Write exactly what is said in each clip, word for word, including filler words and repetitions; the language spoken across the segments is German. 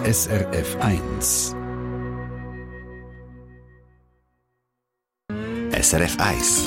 S R F eins. S R F eins.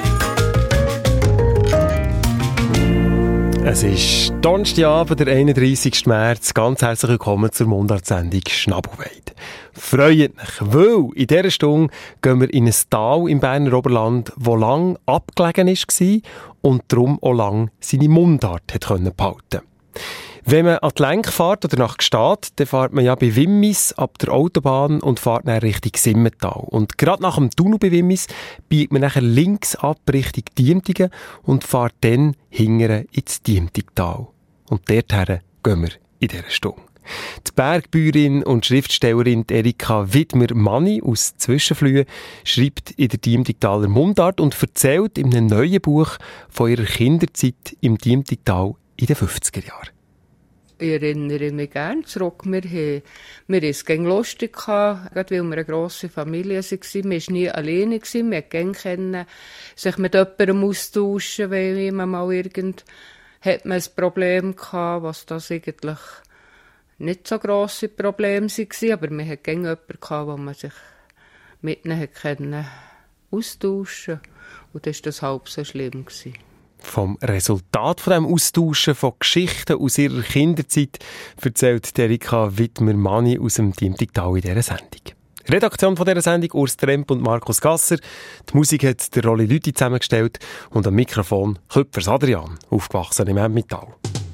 Es ist Donnerstagabend, der einunddreissigsten März. Ganz herzlich willkommen zur Mundartsendung Schnabelweid. Freut mich, weil in dieser Stunde gehen wir in ein Tal im Berner Oberland, das lang abgelegen war und darum auch lang seine Mundart hat behalten konnte. Wenn man an die Lenk fährt oder nach Gstaad, dann fährt man ja bei Wimmis ab der Autobahn und fährt dann Richtung Simmental. Und gerade nach dem Tunnel bei Wimmis biegt man nachher links ab Richtung Diemtigen und fährt dann hingere ins Diemtigtal. Und dorthin gehen wir in dieser Stunde. Die Bergbäuerin und Schriftstellerin Erika Widmer-Manni aus Zwischenflühe schreibt in der Diemtigtaler Mundart und erzählt in einem neuen Buch von ihrer Kinderzeit im Diemtigtal in den fünfziger Jahren. Ich erinnere mich gerne zurück. Wir hatten wir es lustig, gerade weil wir eine grosse Familie waren. Wir waren nie alleine, wir konnten sich mit jemandem austauschen, weil man mal irgend hat man ein Problem hatte, was das eigentlich nicht so grosse Probleme waren. Aber wir hatten jemanden, wo man sich mit ihnen austauschen konnte. Und das war das halb so schlimm. Vom Resultat von diesem Austauschen von Geschichten aus ihrer Kinderzeit erzählt Erika Widmer-Manni aus dem Diemtigtal in dieser Sendung. Redaktion von dieser Sendung Urs Tremp und Markus Gasser. Die Musik hat der Rolli Lüthi zusammengestellt und am Mikrofon Köpfers Adrian, aufgewachsen im Emmental.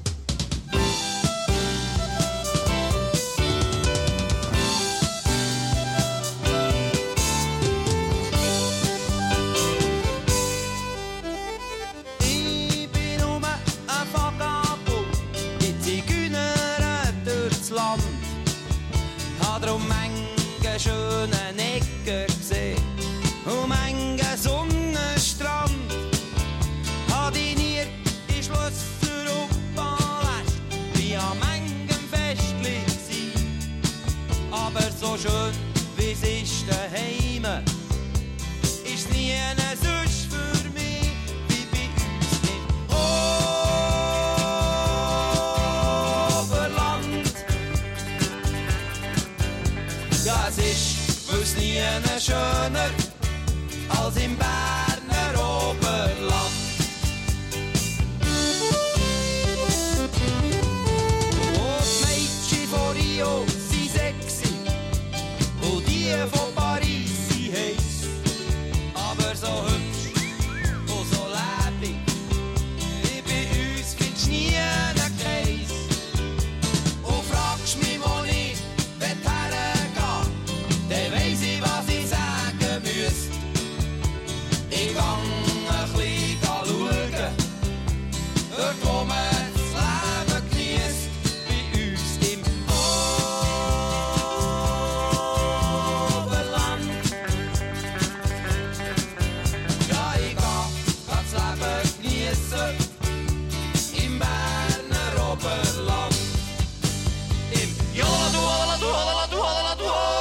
Schönen Ecken gesehen und manchen Sonnenstrand. Hat ich nie die Schlösser und Paläste wie an manchem Festlich gsi. Aber so schön wie es ist daheim, ist nie sonst für mich wie bei uns im Oberland. Ja, es ist weil's nie schöner als im Berner Oberland. Und die Mädchen von Rio sind sexy und die von Paris sind heiß. Aber so hübsch und so lebendig wie bei uns findest du nie einen Käse. Und fragst mich, wo ich hergehen, dann weiss ich, was ich sagen müsste. Ich gang ein bisschen schauen, dort wo man das Leben geniesst, bei uns im Oberland. Ja, ich gang das Leben geniessen im Berner Oberland. Im Jola du hola du hola du hola du hola.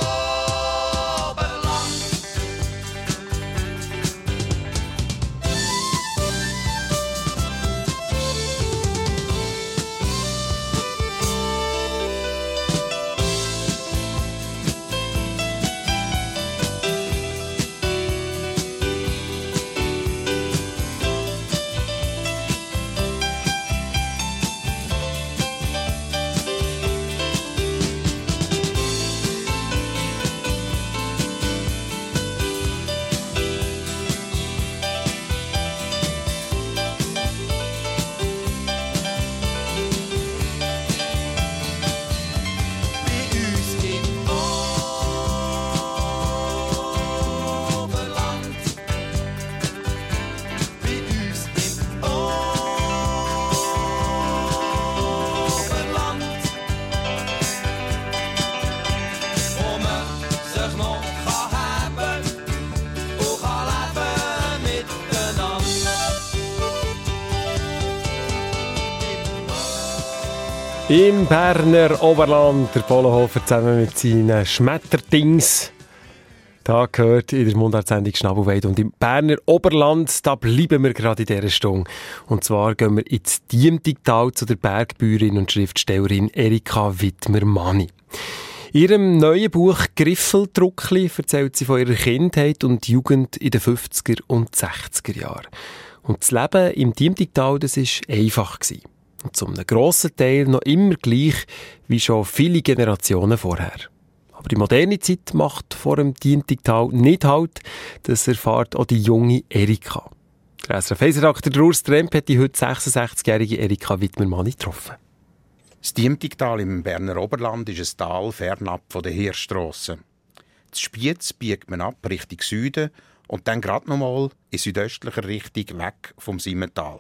Im Berner Oberland, der Polohofer zusammen mit seinen Schmetterdings. Da gehört in der Mundartsendung Schnabelweid. Und im Berner Oberland, da bleiben wir gerade in dieser Stunde. Und zwar gehen wir ins Diemtigtal zu der Bergbäuerin und Schriftstellerin Erika Wittmer-Mani. In ihrem neuen Buch «Griffeldruckli» erzählt sie von ihrer Kindheit und Jugend in den fünfziger und sechziger Jahren. Und das Leben im Diemtigtal, das war einfach. Und zu einem grossen Teil noch immer gleich wie schon viele Generationen vorher. Aber die moderne Zeit macht vor dem Diemtigtal nicht Halt. Das erfahrt auch die junge Erika. Der S R F-Redakteur Urs Tremp hat die heute sechsundsechzigjährige Erika Wittmer-Mani getroffen. Das Diemtigtal im Berner Oberland ist ein Tal fernab von der Heerstrasse. Das Spiez biegt man ab Richtung Süden und dann gerade noch mal in südöstlicher Richtung weg vom Simmental.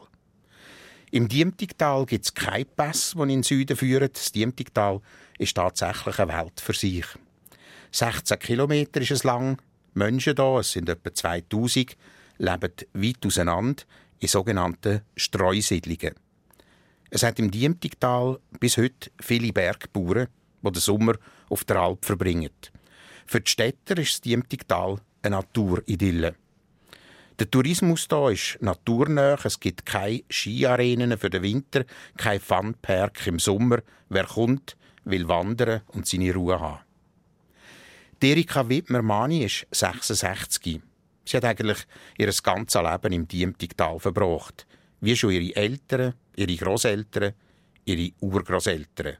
Im Diemtigtal gibt es keine Pässe, die in den Süden führen. Das Diemtigtal ist tatsächlich eine Welt für sich. sechzehn Kilometer ist es lang. Die Menschen hier, es sind etwa zweitausend, leben weit auseinander in sogenannten Streusiedlungen. Es hat im Diemtigtal bis heute viele Bergbauern, die den Sommer auf der Alp verbringen. Für die Städter ist das Diemtigtal eine Naturidylle. Der Tourismus hier ist naturnah. Es gibt keine Skiarenen für den Winter, kein Funpark im Sommer. Wer kommt, will wandern und seine Ruhe haben. Die Erika Wittmer-Mani ist sechsundsechzig. Sie hat eigentlich ihr ganzes Leben im Diemtigtal verbracht. Wie schon ihre Eltern, ihre Grosseltern, ihre Urgroseltern.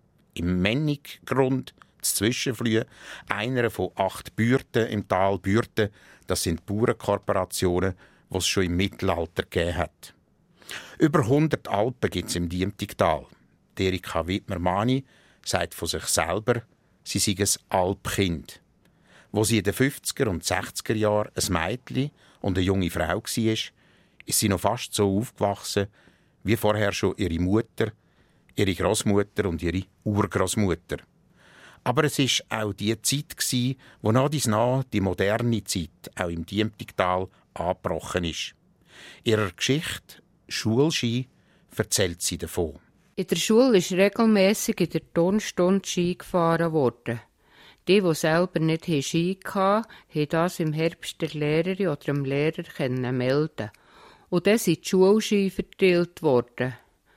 Im Menniggrund, das Zwischenflühe, einer von acht Bürten im Tal. Bürten, das sind Bauernkorporationen, die es schon im Mittelalter gegeben hat. Über hundert Alpen gibt es im Diemtigtal. Die Erika Wittmer-Mani sagt von sich selber, sie sei ein Alpkind. Wo sie in den fünfziger und sechziger Jahren ein Mädchen und eine junge Frau war, ist sie noch fast so aufgewachsen, wie vorher schon ihre Mutter, ihre Großmutter und ihre Urgroßmutter. Aber es war auch die Zeit, wo nach dies nach die moderne Zeit auch im Diemtigtal angebrochen ist. Ihrer Geschichte «Schulski» erzählt sie davon. In der Schule ist regelmässig in der Turnstunde Ski gefahren worden. Die, die selber nicht Ski hatten, haben das im Herbst der Lehrerin oder dem Lehrer melden. Und dann sind die Schulski verteilt worden.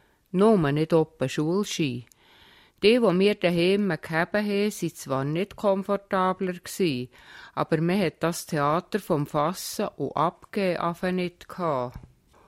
Nur nicht oben Schulski. Die, die wir daheim gehabt haben, waren zwar nicht komfortabler, aber man hat das Theater vom Fassen und Abgeben einfach nicht gehabt.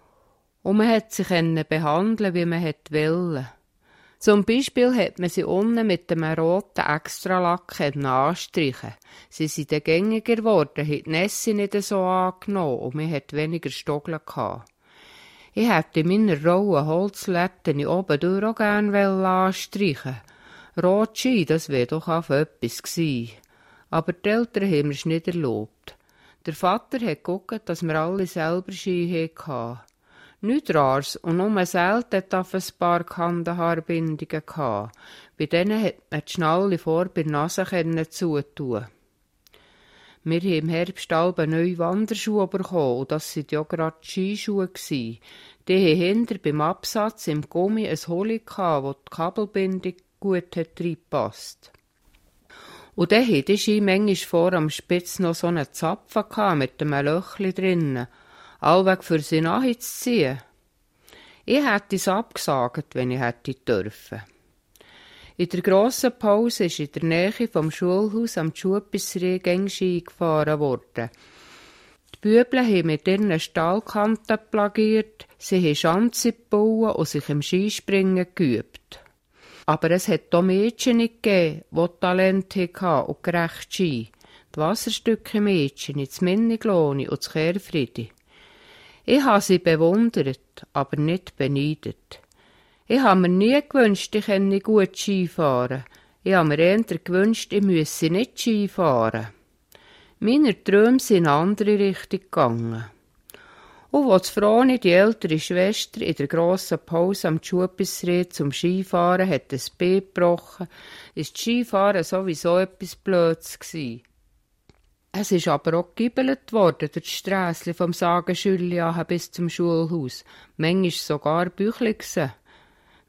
Und man konnte sich behandeln, wie man wollte. Zum Beispiel hat man sie unten mit einem roten Extralack anstreichen. Sie sind dann gängiger geworden, haben die Nässe nicht so angenommen und man hatte weniger Stoggeln gehabt. Ich hätte in meiner rauen Holzletten oben durch auch gerne anstreichen. Rotski, das wäre doch auch etwas gewesen. Aber die Eltern haben mir's nicht erlaubt. Der Vater hat geguckt, dass wir alle selber Ski hatten. Nichts Rares und nur selten auf ein paar Kantenhaarbindungen gehabt. Bei denen hat man die Schnalle vor bei der Nase zutun. Wir haben im Herbst alle neue Wanderschuhe bekommen und das waren ja gerade die Skischuhe. Die haben hinter beim Absatz im Gummi ein Holi gehabt, wo die Kabelbindung gut reingepasst. Und dann hatte die Ski manchmal vor am Spitz noch so einen Zapfen mit einem Löchli drinnen. Allweg für sie nachzuziehen. Ich hätte es abgesagt, wenn ich hätte dürfen. In der grossen Pause ist in der Nähe vom Schulhaus am Schuhpissree Ski gefahren worden. Die Büble haben mit ihren Stahlkanten plagiert, sie haben Schanze gebaut und sich im Skispringen geübt. Aber es hat auch Mädchen nicht gegeben, die Talent hatten und gerecht Ski. Die Wasserstücke Mädchen, das Minnigloni und das Kehrfriedi. Ich habe sie bewundert, aber nicht beneidet. Ich habe mir nie gewünscht, ich könne gut Ski fahren. Ich habe mir eher gewünscht, ich müsse nicht Ski fahren. Meine Träume sind in eine andere Richtung gegangen. Und als Froni, die ältere Schwester, in der grossen Pause am Schuhpissree zum Skifahren hat ein Bein gebrochen, ist das Skifahren sowieso etwas Blödes gewesen. Es ist aber auch gegibbelt worden durch die Strässli vom Sagenschülli bis zum Schulhaus. Manchmal sogar Büchli.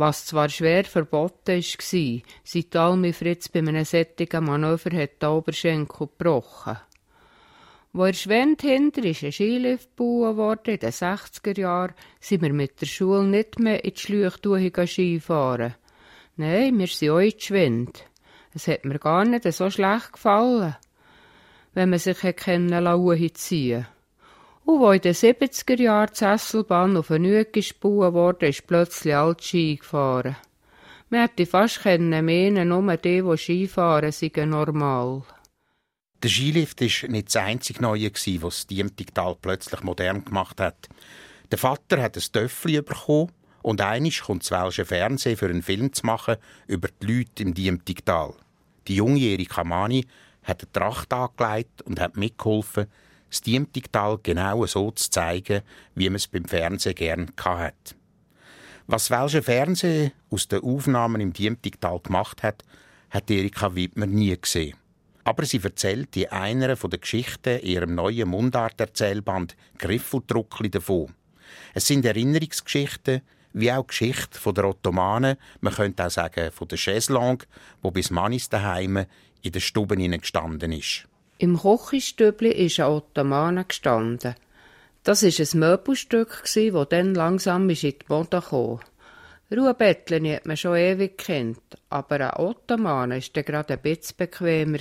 was zwar schwer verboten war, seit Almi Fritz bei einem solchen Manöver hat den Oberschenkel gebrochen. Wo er Schwend hinter ist ein Skilift gebaut worden in den sechziger Jahren, sind wir mit der Schule nicht mehr in die Schluchtuche Skifahren. Nein, wir sind auch in die Schwend. Es hat mir gar nicht so schlecht gefallen, wenn man sich kennenlernen ziehen. Und wo in den siebziger Jahren die Sesselbahn auf eine Nüge gebaut wurde, ist plötzlich alt Ski gefahren. Man hätte fast meinen, nur die, die Skifahren, seien normal. Der Skilift war nicht das einzige Neue, was das Diemtigtal plötzlich modern gemacht hat. Der Vater hat ein Töffeli bekommen und einmal kommt das welsche Fernsehen für einen Film zu machen über die Leute im Diemtigtal. Die junge Erika Mani hat eine Tracht angelegt und hat mitgeholfen, das Diemtigtal genau so zu zeigen, wie man es beim Fernsehen gerne hatte. Was das welsche Fernsehen aus den Aufnahmen im Diemtigtal gemacht hat, hat Erika Widmer nie gesehen. Aber sie erzählt in einer der Geschichten in ihrem neuen Mundart-Erzählband «Griffeldruckli» davon. Es sind Erinnerungsgeschichten, wie auch die Geschichte der Ottomanen, man könnte auch sagen von der Chaiselongue, wo bis Manis daheim in den Stuben gestanden ist. Im Kochistübli ist ein Ottomane gestanden. Das war ein Möbelstück, das dann langsam in die Mode kam. Ruhebettchen hat man schon ewig gekannt, aber ein Ottomane war dann gerade ein bisschen bequemer.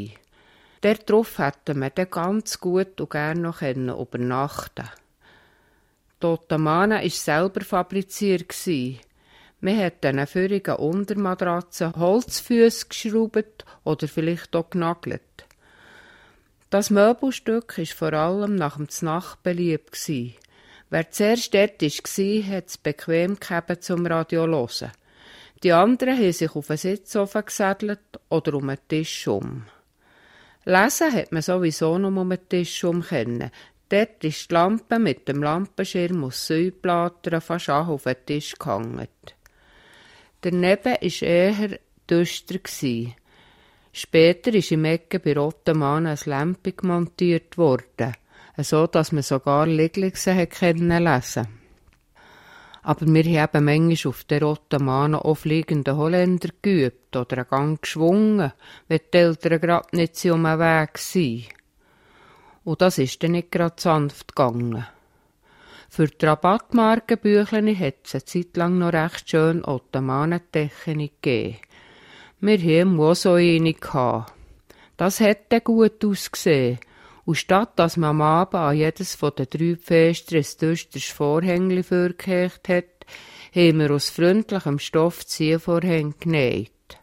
Darauf hätte man dann ganz gut und gerne noch übernachten können. Die Ottomane war selber fabriziert. Man hat eine vorigen Untermatratze Holzfüsse geschraubt oder vielleicht auch genagelt. Das Möbelstück war vor allem nach dem Znacht beliebt. Wer zuerst dort war, hat es bequem gehabt zum Radio hören. Die anderen haben sich auf einen Sitzsofa gesädelt oder um einen Tisch um. Lesen hat man sowieso noch um einen Tisch um können. Dort ist die Lampe mit dem Lampenschirm aus Säublattern fast an auf den Tisch gehangen. Daneben war eher düster. Später ist im Ecke bei Ottomanen ein Lämpchen montiert worden, so dass man sogar Lieglingsen lesen konnte. Aber wir haben manchmal auf der Ottomanen auch fliegende Holländer geübt oder einen Gang geschwungen, wenn die Eltern gerade nicht so um den Weg waren. Und das ist dann nicht gerade sanft gegangen. Für die Rabattmarkenbüchlein hat es eine Zeit lang noch recht schön Ottomanentechnik gegeben. Wir hatten auch so eine. Das hat dann gut ausgesehen. Und statt dass man am Abend an jedes von den drei Pfästern ein düsteres Vorhängchen vorgehängt hat, haben wir aus freundlichem Stoff Ziehvorhänge genäht.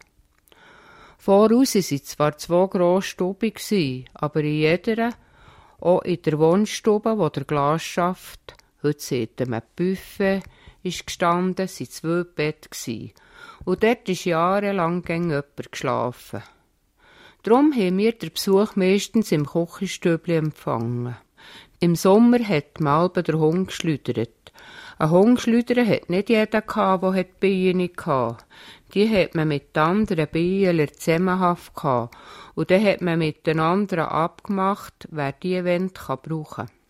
Voraus waren zwar zwei grosse Stuben, aber in jeder, auch in der Wohnstube, wo der Glasschaft, heute sieht man Buffet, ist gestanden, waren zwei Betten. Und dort ist jahrelang jemand geschlafen. Darum haben wir den Besuch meistens im Kochistübli empfangen. Im Sommer hat man der Hund geschlüdert. Ein Hund schlüdern hat nicht jeder gehabt, der Bienen hatte. Die hat man mit anderen Bienen zusammenhaft gehabt. Und dann hat man mit den anderen abgemacht, wer diese Wände brauchen kann.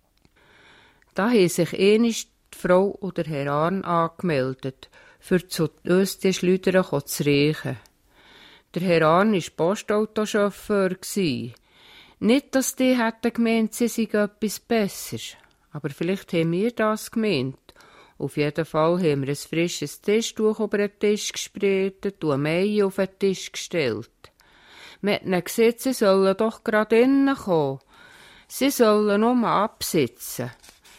Da haben sich einmal die Frau oder Herr Arn angemeldet, für zu uns die Schlüdern zu riechen. Der Herr Arn war Postautochauffeur. Nicht, dass die hätten gemeint, sie seien etwas Besseres. Aber vielleicht haben wir das gemeint. Auf jeden Fall haben wir ein frisches Tischtuch über den Tisch gespreitet und eine Meie auf den Tisch gestellt. Wir hatten ihnen gesagt, sie sollen doch gerade innen kommen. Sie sollen nur absitzen.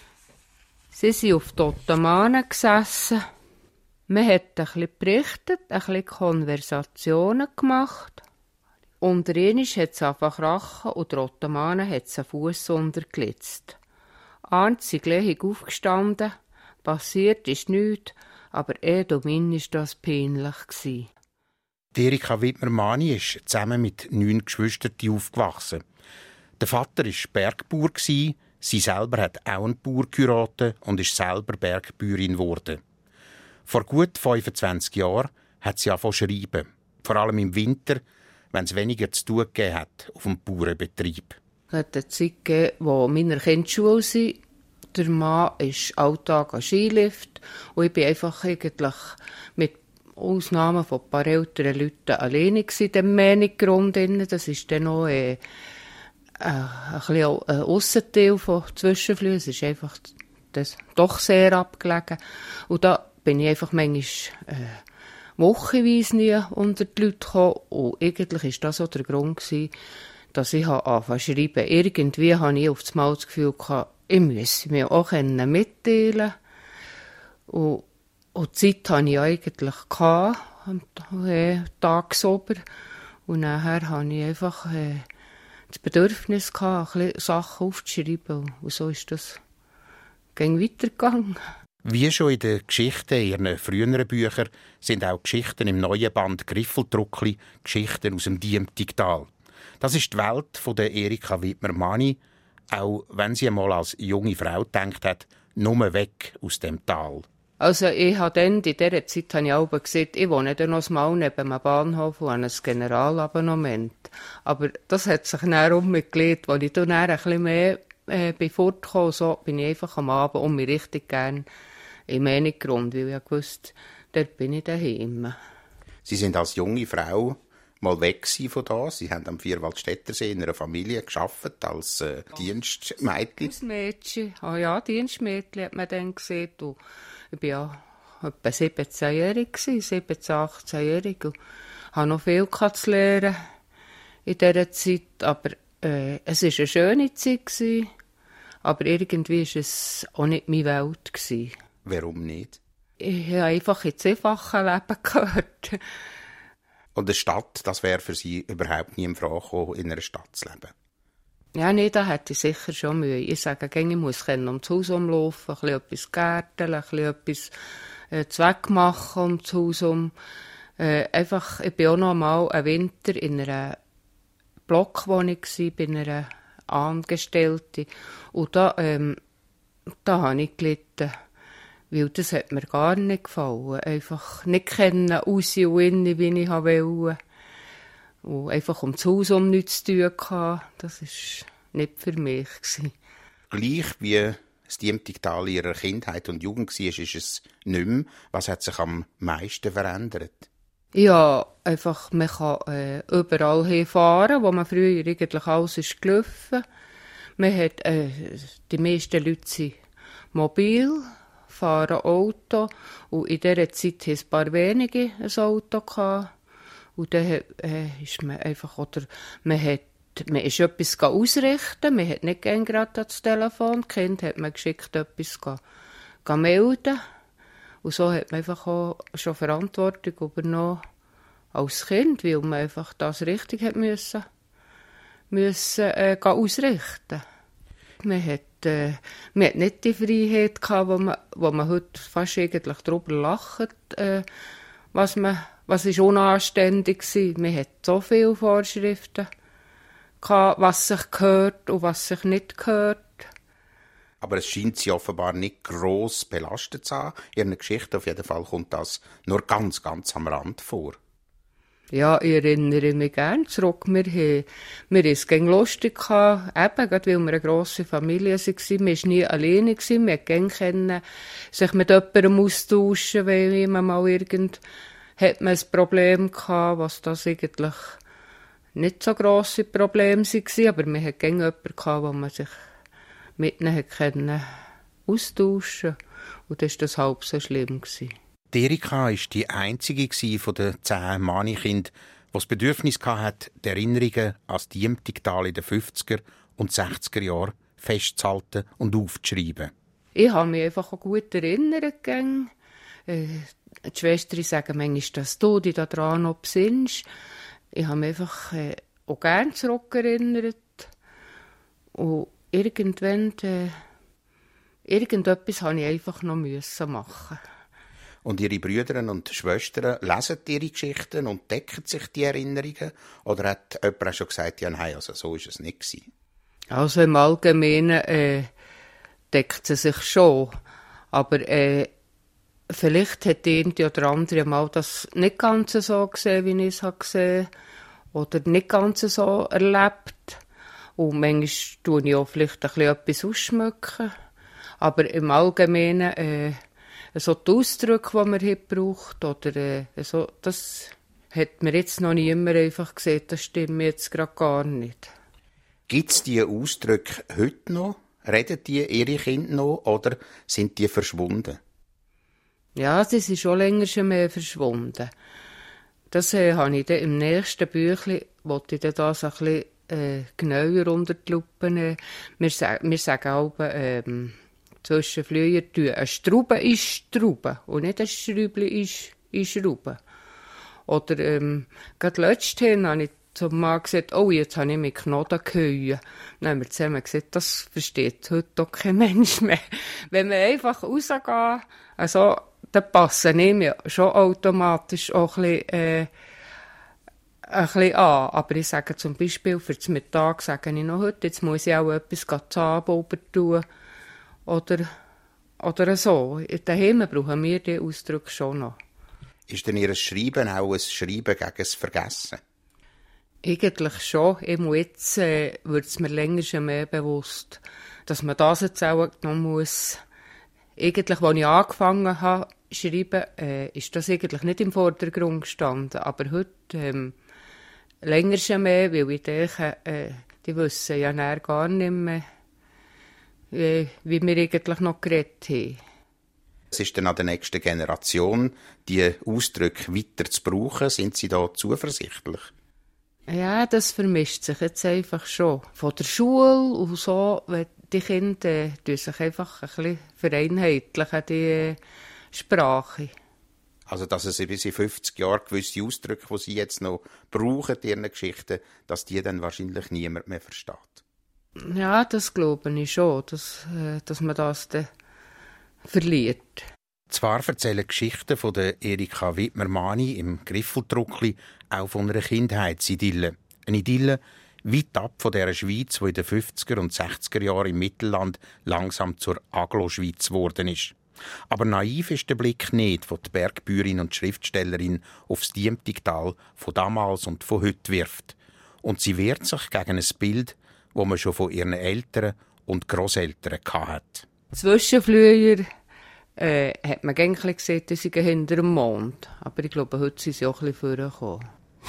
Sie sind auf die Ottomanen gesessen. Man hat ein bisschen berichtet, ein bisschen Konversationen gemacht. Unter ihnen hat es einfach krachen und der Ottomanen hat es einen Fuss untergelitzt. Arndt sind gleich aufgestanden. Passiert ist nichts, aber Edomin war das peinlich. Die Erika Widmer-Mani ist zusammen mit neun Geschwistern aufgewachsen. Der Vater war Bergbauer, sie selber hat auch einen Bauer geheiratet und ist selber Bergbäuerin geworden. Vor gut fünfundzwanzig Jahren hat sie angefangen zu schreiben, vor allem im Winter, wenn es weniger zu tun gegeben hat auf dem Bauernbetrieb. Es hat eine Zeit gegeben, wo meine Kinder in der Schule waren. der Mann ist Alltag an Skilift und ich bin einfach eigentlich mit Ausnahmen von ein paar älteren Leuten alleine in dem Meniggrund. Das ist dann noch äh, äh, ein bisschen ein Aussenteil von Zwischenflüssen. Es ist einfach das, doch sehr abgelegen. Und da bin ich einfach manchmal äh, wochenweise nie unter die Leute gekommen. Und eigentlich war das auch der Grund gewesen, dass ich angefangen zu schreiben. Irgendwie hatte ich auf einmal das Gefühl, ich müsse mir auch mitteilen. Und, und die Zeit hatte ich eigentlich gehabt, äh, tagsüber. Und nachher hatte ich einfach äh, das Bedürfnis gehabt, ein bisschen Sachen aufzuschreiben. Und so ist das ging weitergegangen. Wie schon in den Geschichten ihrer früheren Bücher sind auch Geschichten im neuen Band Griffeldruckli Geschichten aus dem Diemtigtal. Das ist die Welt von der Erika Widmer-Mani, auch wenn sie einmal als junge Frau gedacht hat, nur weg aus dem Tal. Also ich habe dann, in dieser Zeit habe ich auch gesagt, ich wohne dann noch mal neben einem Bahnhof und habe ein Generalabonnement. Aber das hat sich dann umgelegt, als ich dann ein bisschen mehr äh, bin fortgekommen, so bin ich einfach am Abend um mich richtig gerne im Meniggrund, weil ich wusste, dort bin ich daheim. Sie sind als junge Frau mal weg von da. Sie haben am Vierwaldstättersee in einer Familie gearbeitet als äh, Dienstmädchen. Als Mädchen. Ah ja, Dienstmädchen hat man dann gesehen. Und ich war ja etwa siebzehnjährig, siebzehn-, achtzehnjährig und habe noch viel zu lernen in dieser Zeit. Aber äh, es war eine schöne Zeit gewesen, aber irgendwie war es auch nicht meine Welt gewesen. Warum nicht? Ich habe einfach ins einfache Leben gehört. Und eine Stadt, das wäre für Sie überhaupt nie in Frage gekommen, in einer Stadt zu leben? Ja, nee, da hätte ich sicher schon Mühe. Ich sage, ich muss um das Haus herumlaufen, ein bisschen etwas gärteln, ein bisschen etwas äh, Zweck machen um das Haus herum. Äh, einfach, ich war auch noch mal einen Winter in einer Blockwohnung bei einer Angestellten. Und da, ähm, da habe ich gelitten. Weil das hat mir gar nicht gefallen. Einfach nicht kennen, raus und innen, wie ich wollte. Und einfach um das Haus um nichts zu tun hatte. Das war nicht für mich. Gleich wie das Diemtigtal ihrer Kindheit und Jugend war, ist es nicht mehr. Was hat sich am meisten verändert? Ja, einfach, man kann äh, überall hinfahren, wo man früher eigentlich alles ist gelaufen. Man hat, äh, die meisten Leute sind mobil, fahren Auto. Und in dieser Zeit hatten ein paar wenige ein Auto gehabt. Und dann äh, ist man einfach, oder man hat, man ist etwas ausrichten, man hat nicht gerne gerade das Telefon, die Kinder hat man geschickt, etwas ga, ga melden. Und so hat man einfach auch schon Verantwortung übernommen als Kind, weil man einfach das richtig hat müssen, müssen äh, ausrichten. Man hat, äh, man hat nicht die Freiheit gehabt, wo man, wo man heute fast eigentlich darüber lacht, äh, was man, was ist unanständig war. Man hat so viele Vorschriften gehabt, was sich gehört und was sich nicht gehört. Aber es scheint sie offenbar nicht gross belastet zu haben. In Ihrer Geschichte auf jeden Fall kommt das nur ganz, ganz am Rand vor. Ja, ich erinnere mich gerne zurück. Wir haben, wir haben es gern lustig gehabt, eben, gerade weil wir eine grosse Familie waren. Wir waren nie alleine, wir konnten sich mit jemandem austauschen, weil man mal irgend, hat man ein Problem gehabt, was das eigentlich nicht so grosse Probleme waren, aber wir hatten gerne jemanden gehabt, wo man sich mit ihnen können austauschen konnte. Und das war das halb so schlimm. Die Erika war die einzige von den zehn Mani-Kindern, die das Bedürfnis hatte, die Erinnerungen an das Diemtigtal in den fünfziger und sechziger Jahren festzuhalten und aufzuschreiben. Ich habe mich einfach auch gut erinnert. Äh, die Schwestern sagen manchmal, dass du dich daran noch besinnst. Ich habe mich einfach äh, auch gerne zurückerinnert. Und irgendwann, äh, irgendetwas musste ich einfach noch machen. Und Ihre Brüder und Schwestern lesen Ihre Geschichten und decken sich die Erinnerungen? Oder hat jemand auch schon gesagt, ja, nein, also so war es nicht gewesen? Also im Allgemeinen äh, deckt sie sich schon. Aber äh, vielleicht hat die eine oder andere mal das nicht ganz so gesehen, wie ich es gesehen habe. Oder nicht ganz so erlebt. Und manchmal tue ich auch vielleicht ein bisschen etwas ausschmücken. Aber im Allgemeinen, äh, so die Ausdrücke, die man gebraucht oder äh, so, das hat mir jetzt noch niemand einfach gesehen, das stimmt jetzt gerade gar nicht. Gibt es diese Ausdrücke heute noch? Reden die ihre Kinder noch oder sind die verschwunden? Ja, sie sind schon länger schon mehr verschwunden. Das äh, habe ich dann im nächsten Büchlein, wollte ich dann das ein bisschen äh, genauer unter die Lupe nehmen. Wir, sa- wir sagen auch, ähm, zwischen Flüher, eine Straube ist Straube und nicht ein Schräubchen ist, ist Schraube. Oder ähm, gerade letzthin habe ich zum Mann gesagt, oh, jetzt habe ich mit Knoten gehauen. Dann haben wir zusammen gesagt, das versteht heute doch kein Mensch mehr. Wenn wir einfach rausgehen, also, dann passen wir schon automatisch auch ein bisschen, äh, ein bisschen an. Aber ich sage zum Beispiel, für den Mittag sage ich noch heute, jetzt muss ich auch etwas Zahnbauber tun. Oder, oder so. Daheim brauchen wir diesen Ausdruck schon noch. Ist denn Ihr Schreiben auch ein Schreiben gegen das Vergessen? Eigentlich schon. Eben jetzt äh, wird es mir länger schon mehr bewusst, dass man das jetzt auch noch muss. Eigentlich, als ich angefangen habe zu schreiben, äh, ist das eigentlich nicht im Vordergrund gestanden. Aber heute ähm, länger schon mehr, weil ich denke, äh, die wissen ja nachher gar nicht mehr, wie, wie wir eigentlich noch geredet haben. Es ist dann an der nächsten Generation, die Ausdrücke weiter zu brauchen. Sind Sie da zuversichtlich? Ja, das vermischt sich jetzt einfach schon. Von der Schule und so, wenn die Kinder äh, sich einfach ein bisschen vereinheitlichen, die äh, Sprache. Also, dass es bis in fünfzig Jahren gewisse Ausdrücke, die Sie jetzt noch brauchen in Ihren Geschichten, dass die dann wahrscheinlich niemand mehr versteht. Ja, das glaube ich schon, dass, äh, dass man das dann verliert. Zwar erzählen Geschichten von der Erika Wittmer-Mani im Griffeltruckli auch von einer Kindheitsidylle. Eine Idylle weit ab von der Schweiz, die in den fünfziger und sechziger Jahren im Mittelland langsam zur Aglo-Schweiz geworden ist. Aber naiv ist der Blick nicht, den die Bergbäuerin und Schriftstellerin aufs Diemtigtal von damals und von heute wirft. Und sie wehrt sich gegen ein Bild, das man schon von ihren Eltern und Grosseltern hatte. Zwischenflüher äh, hat man eigentlich gesehen, dass sie hinter dem Mond. Aber ich glaube, heute sind sie auch ein bisschen vorgekommen.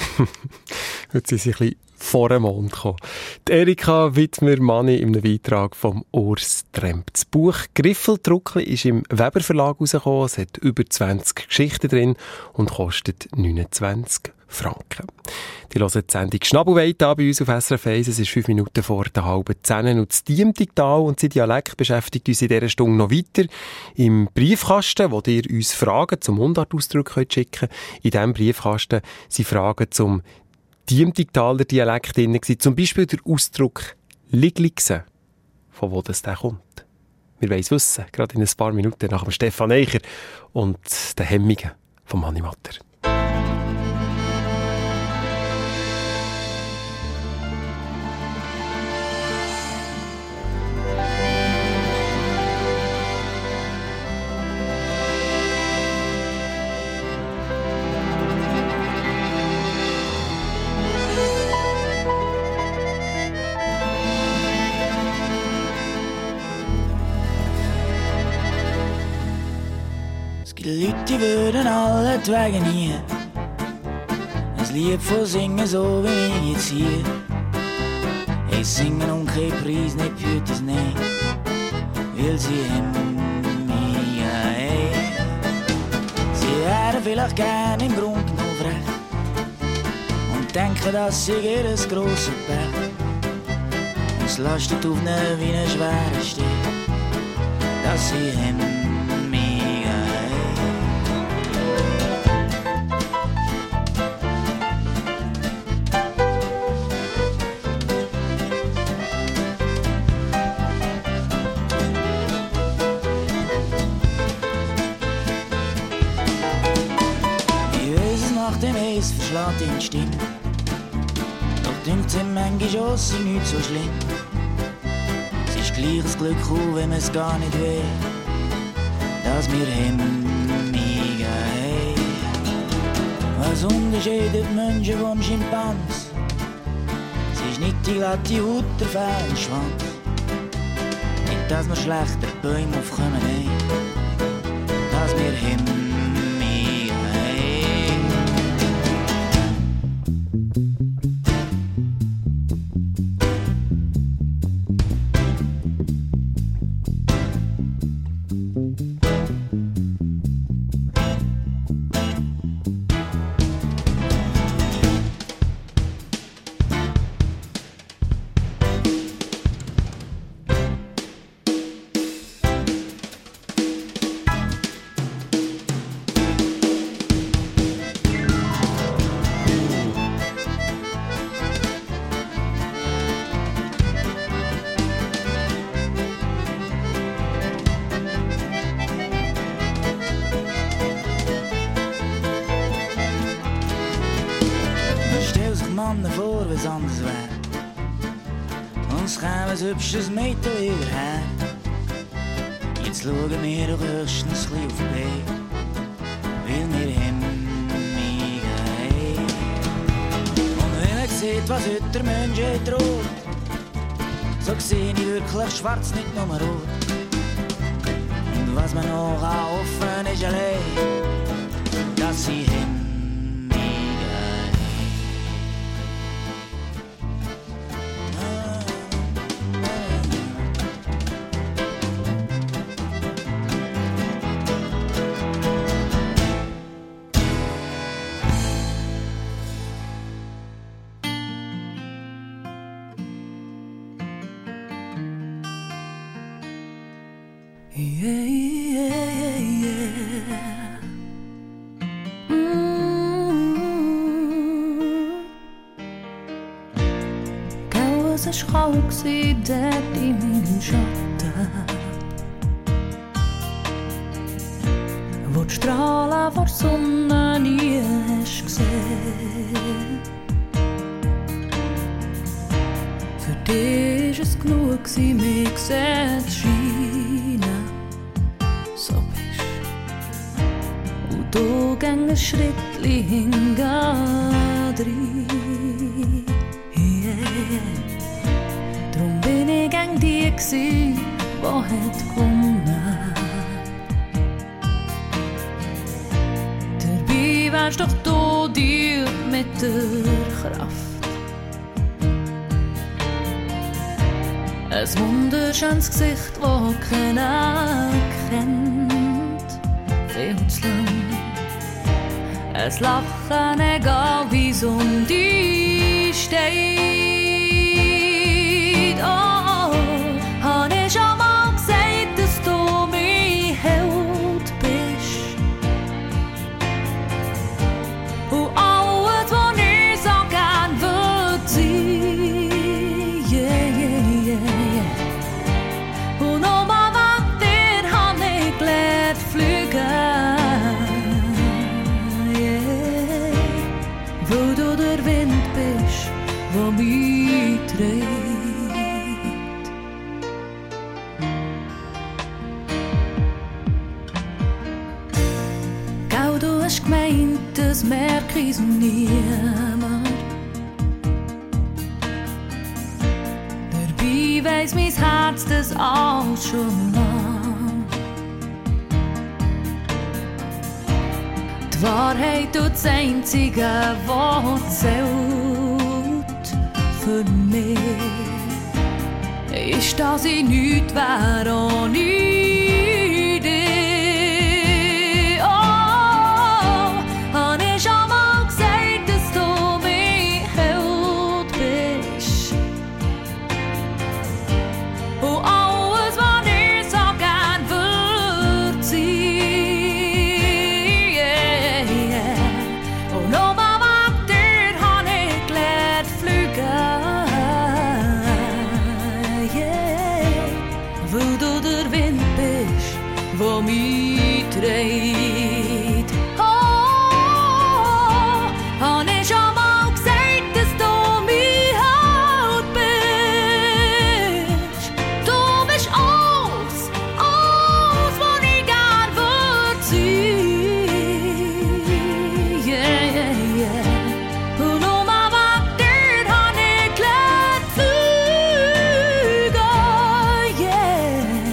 Heute sind sie ein bisschen vor dem Mond gekommen. Die Erika Wittmer-Mani in einem Beitrag vom Urs Tremp. Das Buch «Griffeltruckli» ist im Weber Verlag herausgekommen. Es hat über zwanzig Geschichten drin und kostet neunundzwanzig Franken. Die hören die Sendung «Schnabelweit» an bei uns auf S R F eins. Es ist fünf Minuten vor der halben zehn und das Diemtigtal und sein Dialekt beschäftigt uns in dieser Stunde noch weiter. Im Briefkasten, wo ihr uns Fragen zum Mundartausdruck schicken könnt, in diesem Briefkasten sind Fragen zum Diemtigtaler Dialekt drin gewesen. Zum Beispiel der Ausdruck «Ligligse». Von wo das der kommt? Wir wollen es wissen, gerade in ein paar Minuten nach dem Stefan Eicher und den Hemmingen von Manni Matter. Die Leute die würden alle die Wege nie ein Lied von singen, so wie ich jetzt hier. Ich singe um keinen Preis, nicht für es nicht, weil sie haben mich ey. Sie wären vielleicht gern im Grund genug recht und denken, dass sie ihr ein grosses Pech. Und es lastet auf ihnen wie ein schwerer Stich, dass sie haben. Verschlägt ihn Stimme. Doch dünkt sie manchmal auch, sie nicht so schlimm. Es ist gleich das Glück, auch wenn man es gar nicht will, dass wir hemmigen haben. Was unterscheidet Menschen vom Schimpans? Es ist nicht die glatte Haut, der feine Schwanz. Nicht dass wir schlechter Bäume aufkommen, ey. Dass wir Himmel vor, wie's anders wär. Uns käme ein hübsches Mädchen überher. Jetzt schauen wir doch höchstens ein bisschen auf den Weg, weil wir himmig haben. Und wenn man sieht, was heute der Mensch droht, so sehe ich wirklich schwarz, nicht nur rot. Und was man noch offen ist allein, dass sie himmig. Yeah, yeah, yeah. Mm. Gell, es war kalt dort in meinem Schatten, wo die Strahlen vor der Sonne nie hast gesehen. Für dich war es genug, mich gesehen zu scheinen. So bist und du gehst ein Schrittli hinten rein. Yeah. Drum bin ich gegen die gsi, wo hat gewonnen. Dabei wärst doch du dir mit der Kraft. Ein wunderschönes Gesicht, das keiner kennt, viel zu lang. Ein Lachen, egal wie es um dich steht. Oh, oh, hab ich schon mal gesagt, dass du mein Held bist. Und alles, was ich so gern würd sein. Yeah, yeah, yeah. Und nochmal wegen dir hab ich gelernt fliegen. Yeah. Weil du der Wind bist, der mich trägt. Gell, du hast gemeint, das merk ich so niemand. Dabei weiss mein Herz das auch schon lang. Die Wahrheit und das Einzige, was zählt für mich, ist, dass ich nichts wäre ohne dich. Oh, hab ich schon mal gesagt, dass du mein Held bist. Und alles, was ich so gern würd sein. Yeah, yeah. Und nochmal wegen dir hab ich gelernt fliegen. Yeah. Weil du der Wind bist, der mich trägt. Oh, hab ich schon mal gesagt, dass du mein Held bist. Du bist alles, alles, was ich gern würd sein. Yeah, yeah, yeah. Und nochmal wegen dir hab ich gelernt fliegen. Yeah.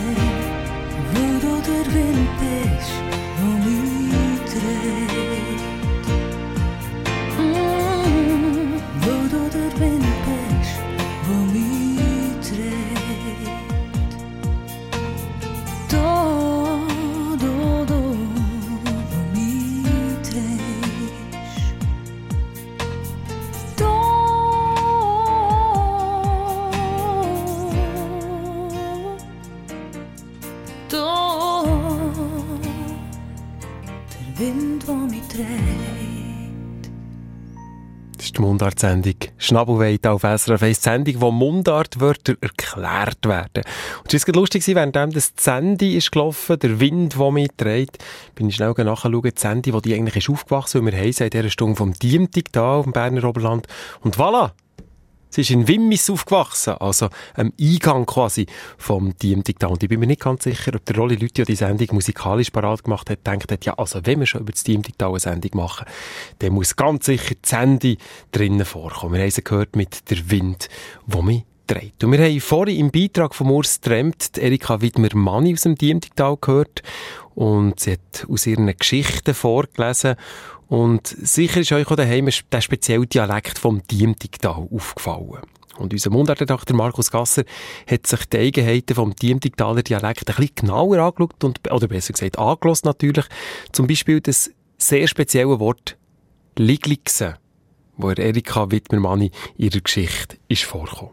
Das ist die Mundart-Sendung «Schnabelweite» auf S R F eins, die Sendung, wo Mundartwörter erklärt werden. Und es war lustig, während das Sandy ist gelaufen, der Wind, der mich trägt, bin ich schnell nachschauen, die Sandy, die eigentlich ist aufgewachsen, weil wir haben sie in dieser Stunde vom Diemtigtal im Berner Oberland. Und voilà! Sie ist in Wimmis aufgewachsen, also am Eingang quasi vom Diemtigtal. Und ich bin mir nicht ganz sicher, ob der Rolli Lüthi, der die Sendung musikalisch parat gemacht hat, denkt hat, ja, also wenn wir schon über das Diemtigtal eine Sendung machen, dann muss ganz sicher die Sandy drinnen vorkommen. Wir haben sie gehört mit «Der Wind, der mich trägt». Und wir haben vorhin im Beitrag von Urs Trempt Erika Widmer-Manni aus dem Diemtigtal gehört. Und sie hat aus ihren Geschichten vorgelesen. Und sicher ist euch auch daheim der spezielle Dialekt vom Diemtigtal aufgefallen. Und unser Mundartredakteur Markus Gasser hat sich die Eigenheiten vom Diemtigtaler Dialekt ein bisschen genauer angeschaut, und, oder besser gesagt angehört natürlich. Zum Beispiel das sehr spezielle Wort «Ligligse», wo Erika Widmer-Manni in ihrer Geschichte ist vorgekommen.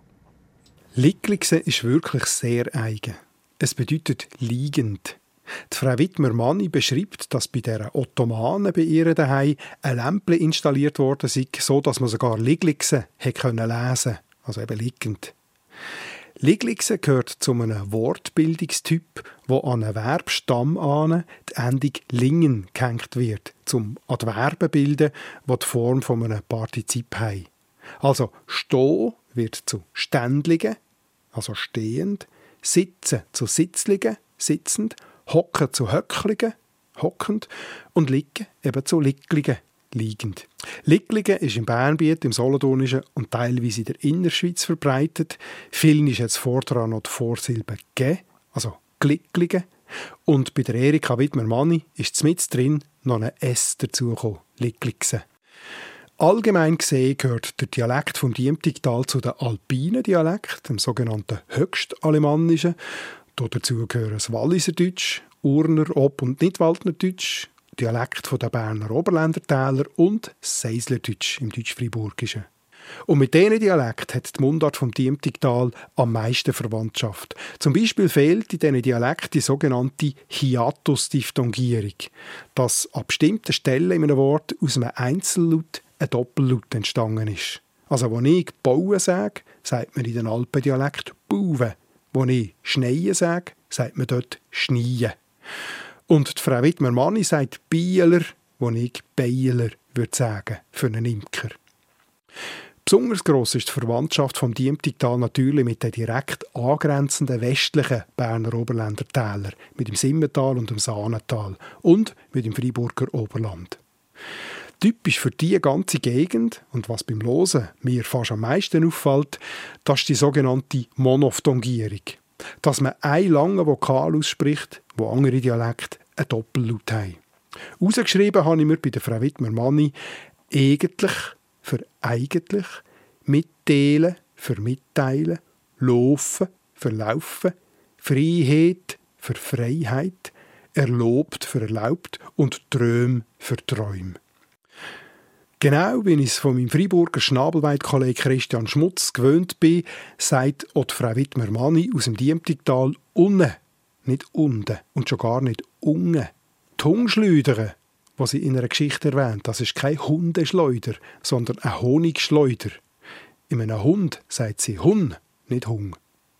Ligligse ist wirklich sehr eigen. Es bedeutet liegend. Die Frau Widmer-Manni beschreibt, dass bei der Ottomanen bei ihr daheim ein Lämpchen installiert worden sei, so dass man sogar Ligligse lesen konnte, also eben liegend. Ligligse gehört zu einem Wortbildungstyp, wo an einen Verbstamm an die Endung «lingen» gehängt wird, zum Adverben bilden, die die Form von einem Partizip haben. Also «stehen» wird zu «ständlige», also «stehend», «sitzen» zu «sitzlige», «sitzend», «hocken» zu «höcklige», «hockend» und «liegen» eben zu «licklige», «liegend». «Licklige» ist im Bernbiet, im Solothurnischen und teilweise in der Innerschweiz verbreitet. Vielen ist jetzt vordran noch die Vorsilbe «ge», also «glicklige». Und bei der Erika Widmer-Manni ist mit drin noch ein «s» dazugekommen, «lickligse». Allgemein gesehen gehört der Dialekt vom Diemtigtal zu den alpinen Dialekten, dem sogenannten Höchstalemannischen. Dazu gehören das Walliserdeutsch, Urner, Ob- und Nidwaldnerdeutsch, Dialekt der Berner Oberländertäler und das Seislerdeutsch im Deutsch-Friburgischen. Und mit diesen Dialekten hat die Mundart vom Diemtigtal am meisten Verwandtschaft. Zum Beispiel fehlt in diesen Dialekten die sogenannte Hiatus-Diphthongierung, dass an bestimmten Stellen in einem Wort aus einem Einzellaut ein Doppellaut entstanden ist. Also, wenn ich «bauen» sage, sagt man in den Alpendialekt «bauwen». Wenn ich «schneien» sage, sagt man dort «schneien». Und die Frau Widmer-Manni sagt «Bieler», wenn ich «Beiler» würde sagen, für einen Imker. Besonders gross ist die Verwandtschaft vom Diemtigtal natürlich mit den direkt angrenzenden westlichen Berner Oberländer Tälern, mit dem Simmental und dem Saanental und mit dem Freiburger Oberland. Typisch für diese ganze Gegend, und was beim Hören mir fast am meisten auffällt, das ist die sogenannte Monophthongierung. Dass man einen langen Vokal ausspricht, wo andere Dialekte einen Doppellaut haben. Ausgeschrieben habe ich mir bei der Frau Widmer-Manni «eigentlich» für «eigentlich», «mitteilen» für «mitteilen», «laufen» für «laufen», «Freiheit» für «Freiheit», «erlaubt» für «erlaubt» und «Träum» für «Träum». Genau wie ich es von meinem Freiburger Schnabelweid-Kollegen Christian Schmutz gewöhnt bin, sagt auch die Frau Widmer-Manni aus dem Diemtigtal «unne», nicht «unde» und schon gar nicht «unge». Die Hungschleudern, die sie in einer Geschichte erwähnt, das ist kein Hundeschleuder, sondern ein Honigschleuder. In einem Hund sagt sie «Hun», nicht «Hung».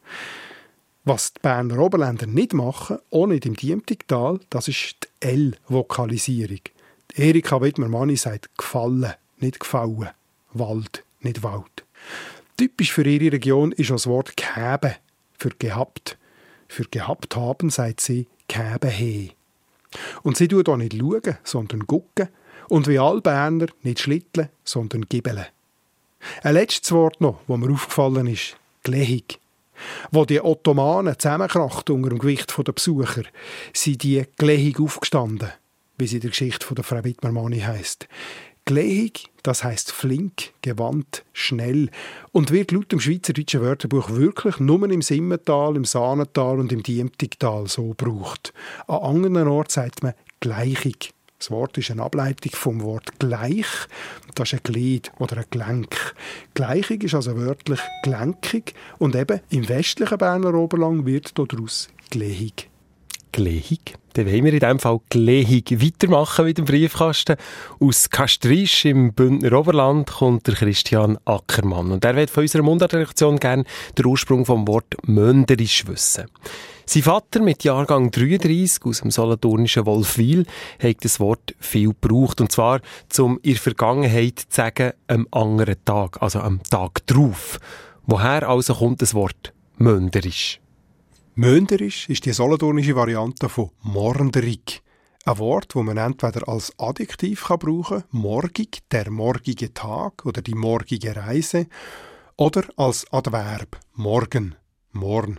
Was die Berner Oberländer nicht machen, auch nicht im Diemtigtal, das ist die L-Vokalisierung. Erika Widmer-Manni sagt «gefallen», nicht «gefallen», «Wald», nicht «Wald». Typisch für ihre Region ist das Wort «gäbe» für «gehabt». Für «gehabt haben» sagt sie «gäbe he». Und sie tut auch nicht schauen, sondern gucken. Und wie alle Berner nicht schlitteln, sondern gibbeln. Ein letztes Wort noch, das mir aufgefallen ist: «glehig». Wo die Ottomanen zusammenkrachten unter dem Gewicht der Besucher, sind die glehig aufgestanden, wie sie in der Geschichte von der Frau Widmer-Manni heisst. Glehig, das heisst flink, gewandt, schnell und wird laut dem Schweizerdeutschen Wörterbuch wirklich nur im Simmental, im Saanental und im Diemtigtal so gebraucht. An anderen Orten sagt man gleichig. Das Wort ist eine Ableitung vom Wort gleich. Das ist ein Glied oder ein Gelenk. Gleichig ist also wörtlich gelenkig und eben im westlichen Berner Oberland wird daraus glehig. Glehig. Dann wollen wir in diesem Fall Glehig weitermachen mit dem Briefkasten. Aus Kastrisch im Bündner Oberland kommt der Christian Ackermann. Und er will von unserer Mundartredaktion gerne den Ursprung vom Wort Mönderisch wissen. Sein Vater mit Jahrgang dreiunddreissig aus dem solothurnischen Wolfwil hat das Wort viel gebraucht. Und zwar, um in der Vergangenheit zu sagen, am anderen Tag, also am Tag drauf. Woher also kommt das Wort Mönderisch? Mönderisch ist die solothurnische Variante von mornderig. Ein Wort, das man entweder als Adjektiv kann brauchen kann, morgig, der morgige Tag oder die morgige Reise, oder als Adverb, morgen, morn.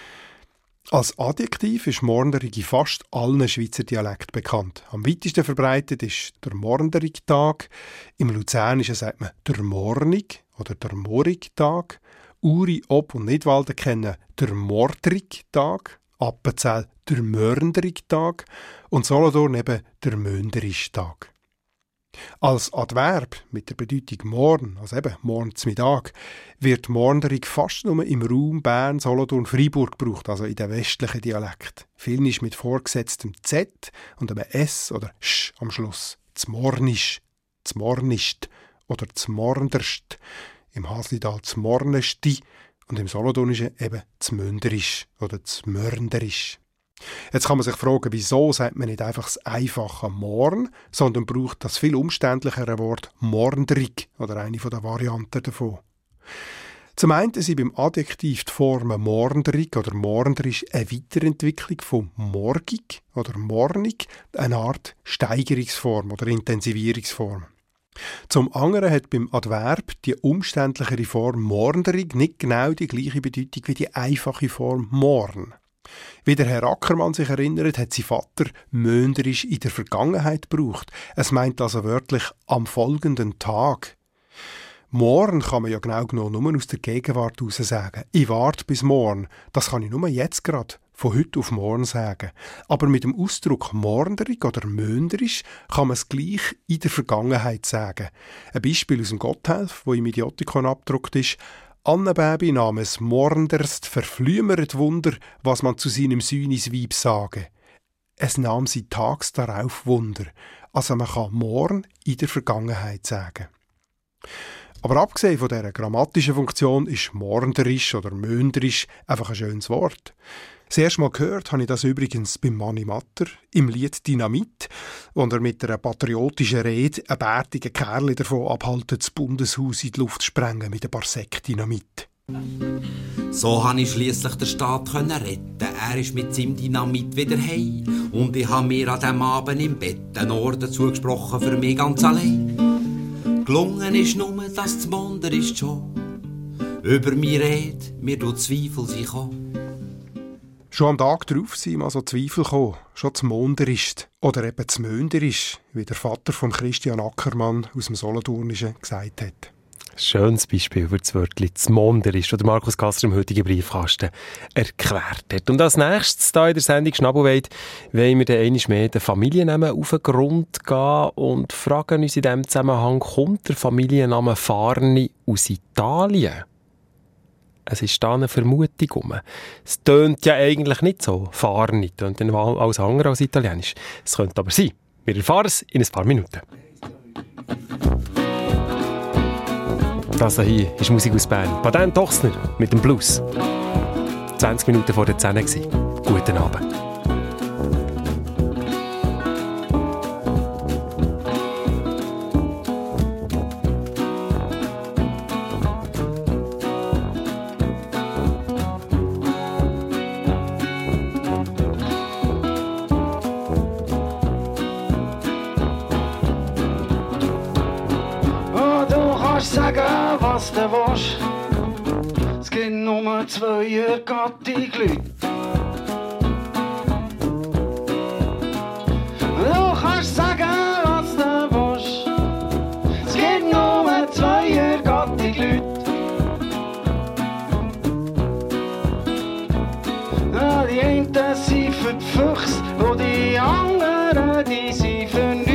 Als Adjektiv ist mornderig in fast allen Schweizer Dialekten bekannt. Am weitesten verbreitet ist der mornderige Tag. Im Luzernischen sagt man der Mornig oder der morige Tag. Uri, Ob und Nidwalden kennen der mordrige Tag. Appenzell der mörnderige Tag. Und Solothurn eben der mönderische Tag. Als Adverb mit der Bedeutung morgen, also eben morgen zum Mittag, wird mornderig fast nur im Raum Bern, Solothurn, Freiburg gebraucht, also in den westlichen Dialekt. Viel ist mit vorgesetztem Z und einem S oder Sch am Schluss. Zmornisch, zmornischt oder zmornderst. Im Haslital zmornesti und im Solothurnischen eben zmönderisch oder zmörnderisch. Jetzt kann man sich fragen, wieso sagt man nicht einfach das einfache Morn, sondern braucht das viel umständlichere Wort morndrig oder eine der Varianten davon. Zum einen sind beim Adjektiv die Formen morndrig oder morndrisch eine Weiterentwicklung von morgig oder mornig, eine Art Steigerungsform oder Intensivierungsform. Zum anderen hat beim Adverb die umständlichere Form morndrig nicht genau die gleiche Bedeutung wie die einfache Form morn. Wie der Herr Ackermann sich erinnert, hat sein Vater mönderisch in der Vergangenheit gebraucht. Es meint also wörtlich am folgenden Tag. Morgen kann man ja genau genommen nur aus der Gegenwart heraus sagen. Ich warte bis morgen. Das kann ich nur jetzt gerade, von heute auf morgen sagen. Aber mit dem Ausdruck mornderig oder mönderisch kann man es gleich in der Vergangenheit sagen. Ein Beispiel aus dem Gotthelf, wo im Idiotikon abgedruckt ist: Annebaby namens Mornderst verflümeret Wunder, was man zu seinem Sühnisweib sage. Es nahm sie tags darauf Wunder. Also man kann morgen in der Vergangenheit sagen. Aber abgesehen von dieser grammatischen Funktion ist mornderisch oder mönderisch einfach ein schönes Wort. Das erste Mal gehört habe ich das übrigens beim Manni Matter im Lied «Dynamit», wo er mit einer patriotischen Rede einen bärtigen Kerl davon abhalten, das Bundeshaus in die Luft zu sprengen mit ein paar Säcken Dynamit. So konnte ich schliesslich den Staat retten. Er ist mit seinem Dynamit wieder heim. Und ich habe mir an diesem Abend im Bett einen Orden zugesprochen für mich ganz allein. Gelungen ist nur, dass das Monder ist schon. Über mich redet, mir tut Zweifel sich kommen. Schon am Tag darauf sind ihm also Zweifel gekommen. Schon zum Monderisch oder eben zum Mönderisch, wie der Vater von Christian Ackermann aus dem Solothurnischen gesagt hat. Schönes Beispiel für das Wörtchen «Zmonderisch», das Markus Gasser im heutigen Briefkasten erklärt hat. Und als nächstes hier in der Sendung «Schnabelweit» wollen wir dann einmal mehr den Familiennamen auf den Grund gehen und fragen uns in diesem Zusammenhang, kommt der Familienname Farni aus Italien? Es ist da eine Vermutung rum. Es tönt ja eigentlich nicht so. Farni tönt dann alles andere als Italienisch. Es könnte aber sein. Wir erfahren es in ein paar Minuten. Das hier ist Musik aus Bern. Patent Tochsner mit dem Blues. zwanzig Minuten vor der zehn Uhr. Guten Abend. Sagen, was du willst. Es gibt nur zwei Gattung Leute. Du kannst sagen, was du willst. Es gibt nur zwei Gattung Leute. Ja, die einen sind für die Füchse und die anderen die sind für nichts.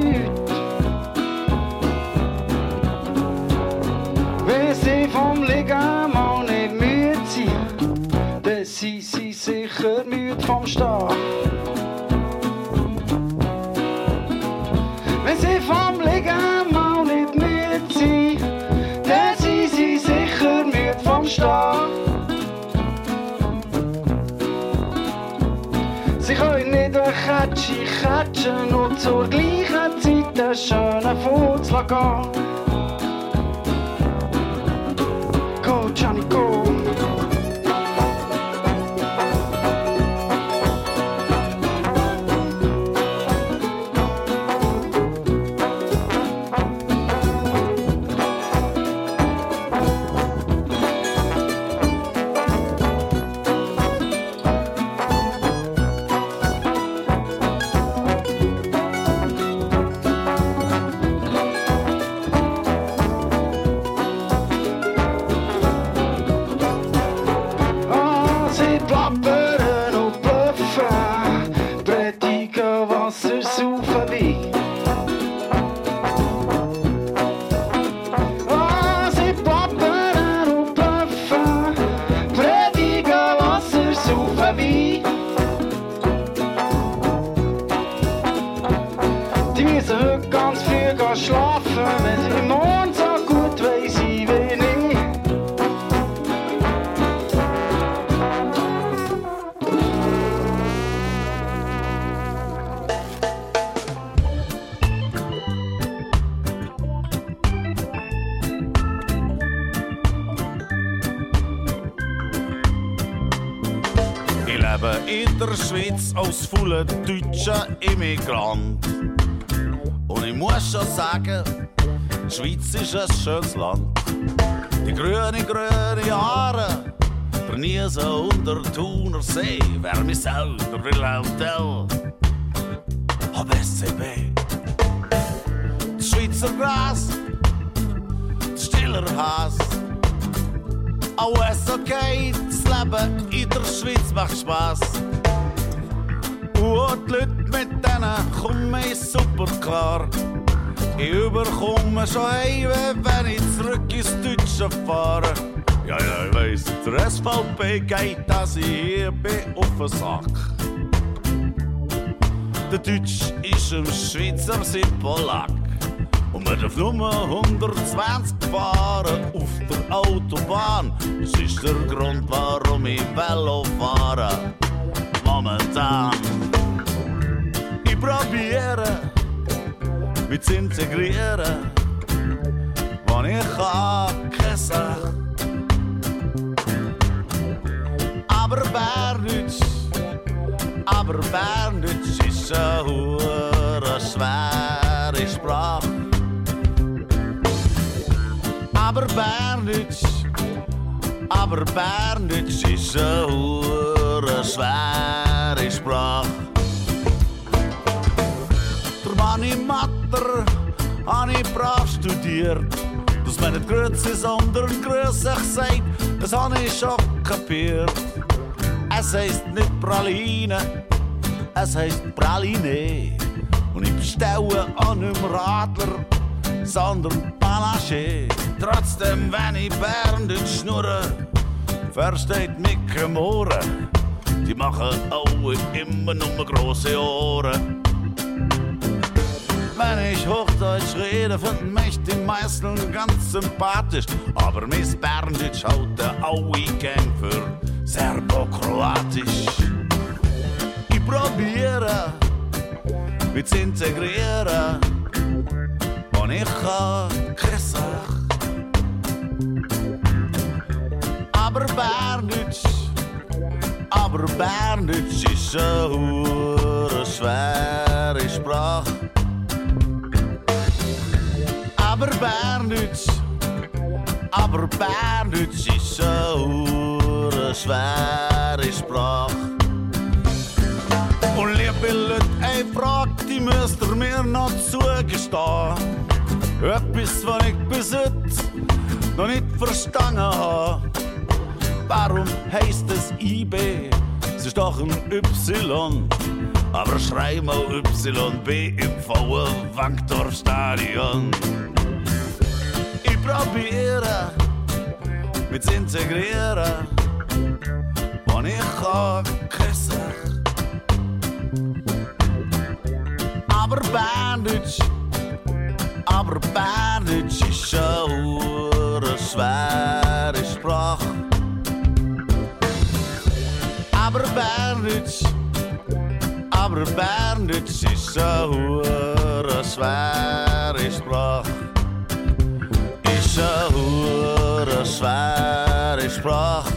Sie vom Liegen mal nicht müde sind, dann sind sie sicher müde vom Stehen. Deutsche catchen und zur gleichen Zeit einen schönen Furz gehen. Go, Johnny, go! In der Schweiz als fauler deutscher Immigrant. Und ich muss schon sagen, die Schweiz ist ein schönes Land. Die grüne, grüne Haare, der Niesen und der Thuner See, wer mich selber der Wilhelm Tell, hab S C B. Das Schweizer Gras, das stiller Hass, alles okay, das Leben in der Schweiz macht Spass. Und die Leute mit denen komme ich super klar. Ich überkomme schon heim, wenn ich zurück ins Deutsche fahre. Ja, ja, ich weiss, der S V P geht, dass ich hier bin auf den Sack. Der Deutsch ist im Schweizer sein Polack. Und man darf nur hundertzwanzig fahren auf der Autobahn. Das ist der Grund, warum ich Velo fahre. Momentan. Ich probiere, mich zu integrieren. Wenn ich kann, keine Sache. Aber Berndeutsch, aber Berndeutsch ist eine hure schwere Sprache. Aber Berndeutsch, aber Berndeutsch ist eine hure schwere Sprache. Der Mani Matter habe ich brav studiert. Dass man nicht grüezi, sondern grüßig sagt, das habe ich schon kapiert. Es heisst nicht Praline, es heisst Praline. Und ich bestelle auch nicht mehr Radler, sondern Panache. Trotzdem, wenn ich Berndeutsch schnurre, versteht mich kein Ohren. Die machen alle immer nur grosse Ohren. Wenn ich Hochdeutsch rede, finden mich die meisten ganz sympathisch. Aber mein Berndeutsch halten alle gern für serbokroatisch. Ich probiere, mich zu integrieren, und ich kann keine Sache. Aber Berndeutsch, aber Berndeutsch ist eine hure schwere Sprache. Aber Berndeutsch, aber Berndeutsch ist eine hure schwere Sprache. Und liebe Leute, eine Frage, die müsst ihr mir noch zugestehen. Etwas, was ich bis heute noch nicht verstanden habe. Warum heisst es I B? Es ist doch ein Y. Aber schreib mal Y B im V W Wankdorfstadion. Ich probiere, mich zu integrieren, und ich kann keine Sache. Aber Berndeutsch, aber Berndeutsch ist eine hure schwere Sprache. Aber Berndeutsch, aber Aber Berndeutsch ist eine hure schwere Sprache. Ist eine hure schwere Sprache.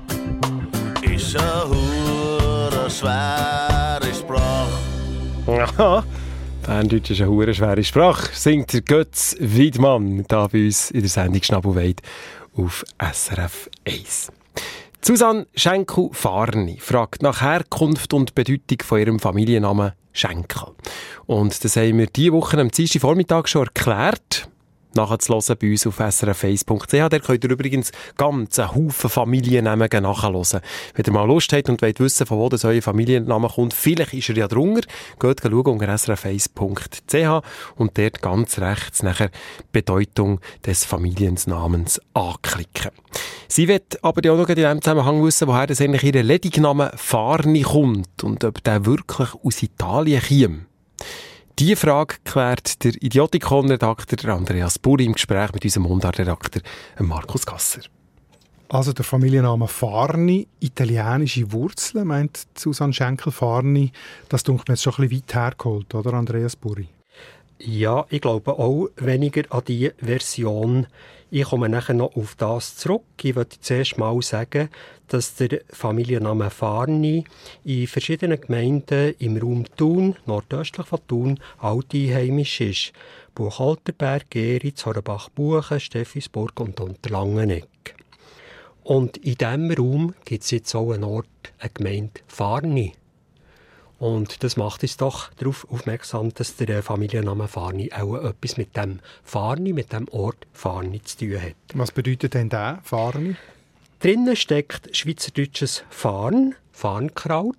Ist eine hure schwere Sprache. Aha. Berndeutsch ist eine hure schwere Sprache, singt der Götz Wiedmann da bei uns in der Sendung Schnabelweit auf S R F eins. Susanne Schenkel-Farni fragt nach Herkunft und Bedeutung von ihrem Familiennamen Schenkel. Und das haben wir diese Woche am Dienstag Vormittag schon erklärt. Nachzuhören bei uns auf s r f eins punkt c h. Da könnt ihr übrigens ganz einen Haufen Familiennamen nachhören. Wenn ihr mal Lust habt und wollt wissen, von wo das euer Familienname kommt, vielleicht ist er ja drunter, geht schauen unter s r f eins punkt c h und dort ganz rechts nachher Bedeutung des Familiennamens anklicken. Sie wird aber auch noch in diesem Zusammenhang wissen, woher das eigentlich ihr Ledigname Farni kommt und ob der wirklich aus Italien käme. Diese Frage klärt der Idiotikon-Redakteur Andreas Buri im Gespräch mit unserem Mundart-Redakteur Markus Gasser. Also der Familienname Farni, italienische Wurzeln, meint Susanne Schenkel-Farni. Das denkt mir jetzt schon ein bisschen weit hergeholt, oder Andreas Buri? Ja, ich glaube auch weniger an diese Version. Ich komme nachher noch auf das zurück. Ich möchte zuerst mal sagen, dass der Familienname Farni in verschiedenen Gemeinden im Raum Thun, nordöstlich von Thun, alteinheimisch ist. Buchholterberg, Geritz, Horenbach-Buchen, Steffisburg und Unterlangenegg. Und in diesem Raum gibt es jetzt auch einen Ort, eine Gemeinde Farni. Und das macht uns doch darauf aufmerksam, dass der Familienname Farni auch etwas mit dem Farni, mit dem Ort Farni zu tun hat. Was bedeutet denn der Farni? Drinnen steckt schweizerdeutsches Farn, Farnkraut,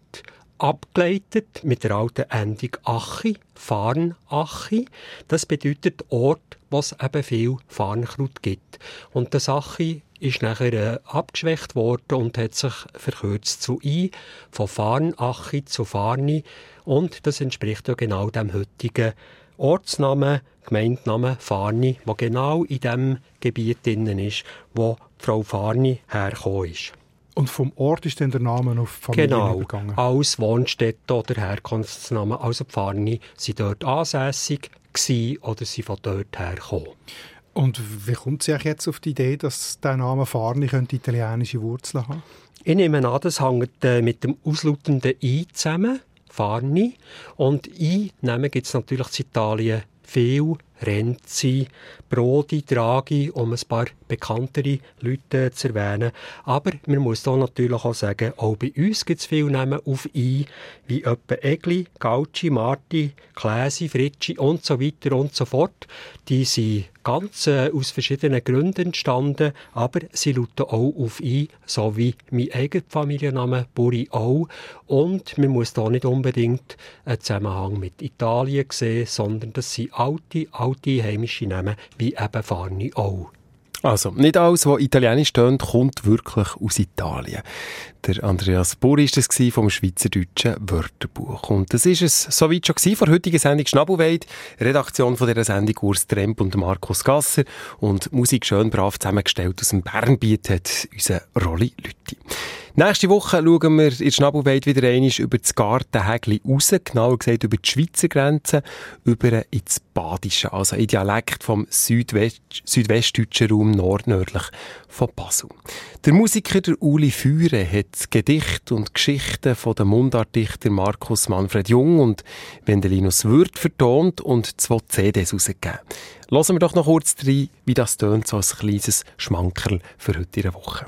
abgeleitet mit der alten Endung Achi, Farnachi. Das bedeutet Ort, wo es eben viel Farnkraut gibt. Und das Achi ist nachher äh, abgeschwächt worden und hat sich verkürzt zu I, von Farnachi zu Farni. Und das entspricht ja genau dem heutigen Ortsnamen, Gemeindenamen Farni, der genau in dem Gebiet drin ist, wo Frau Farni hergekommen ist. Und vom Ort ist dann der Name auf Familie genau, übergegangen? Genau, als Wohnstätte oder Herkunftsnamen. Also die Farni waren dort ansässig gewesen oder sie von dort hergekommen. Und wie kommt sie jetzt auf die Idee, dass der Name Farni könnte italienische Wurzeln haben? Ich nehme an, das hängt äh, mit dem auslautenden I zusammen, Farni. Und I-Namen gibt es natürlich in Italien viel, Renzi, Brodi, Draghi, um ein paar bekanntere Leute zu erwähnen. Aber man muss hier natürlich auch sagen, auch bei uns gibt es viele Namen auf I, wie etwa Egli, Gauci, Marti, Kläsi, Fritschi und so weiter und so fort. Die sind ganz äh, aus verschiedenen Gründen entstanden, aber sie lauten auch auf I, so wie mein eigener Familienname Buri auch. Und man muss hier nicht unbedingt einen Zusammenhang mit Italien sehen, sondern das sind alte, alte heimische Namen, wie eben Farni auch. Also, nicht alles, was italienisch tönt, kommt wirklich aus Italien. Der Andreas Buri war das vom Schweizerdeutschen Wörterbuch. Und das ist es soweit schon gewesen vor der heutigen Sendung Schnabelweit. Redaktion von dieser Sendung Urs Tremp und Markus Gasser. Und Musik schön brav zusammengestellt aus dem Bernbiet hat unser Rolli Lütti. Nächste Woche schauen wir in der Schnabelweit wieder einmal über das Gartenhägli raus, genauer gesagt über die Schweizer Grenze, über ins Badische, also in Dialekt vom Südwest, südwestdeutschen Raum nordnördlich von Basel. Der Musiker der Uli Führe hat Gedichte und Geschichten von den Mundartdichter Markus Manfred Jung und Wendelinus Würth vertont und zwei C Ds herausgegeben. Hören wir doch noch kurz rein, wie das tönt, so ein kleines Schmankerl für heute in der Woche.